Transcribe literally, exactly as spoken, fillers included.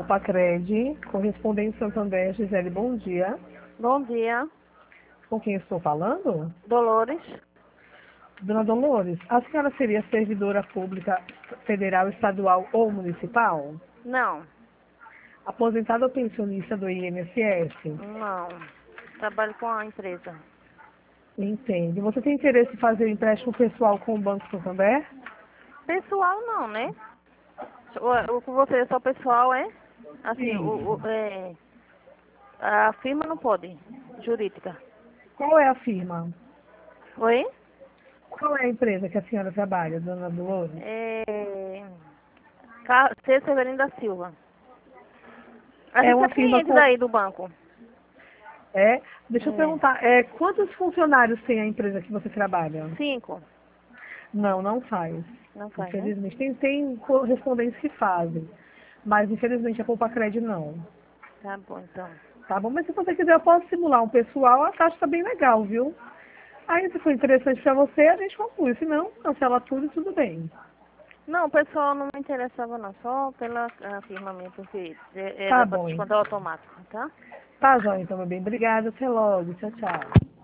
Copacred, correspondente Santander, Gisele, bom dia. Bom dia, Com quem estou falando? Dolores. Dona Dolores, a senhora seria servidora pública federal, estadual ou municipal? Não, Aposentada ou pensionista do I N S S? não. Trabalho com a empresa. Entende. Você tem interesse em fazer empréstimo pessoal com o Banco Santander? Pessoal não, né? O, o com você é só pessoal, é? Assim, o, Sim. o- é, a firma não pode, jurídica. Qual é a firma? Oi? Qual é a empresa que a senhora trabalha, Dona Dolores? É, Ca- C. Severino da Silva. A É gente é uma firma cliente com... daí do banco. É? Deixa eu É. perguntar, é, quantos funcionários tem a empresa que você trabalha? Cinco. Não, não faz. Não faz, né? Infelizmente. Tem, tem correspondentes que fazem. Mas infelizmente a Copacred não. Tá bom, então. Tá bom? Mas se você quiser, eu posso simular um pessoal, a taxa tá bem legal, viu? Aí se for interessante pra você, a gente conclui. Se não, cancela tudo e tudo bem. Não, o pessoal não me interessava não, só pela a firma minha, porque é- Tá era para bom, hein? descontar automático, tá? Tá, joia, então, meu bem. Obrigada. Até logo. Tchau, tchau.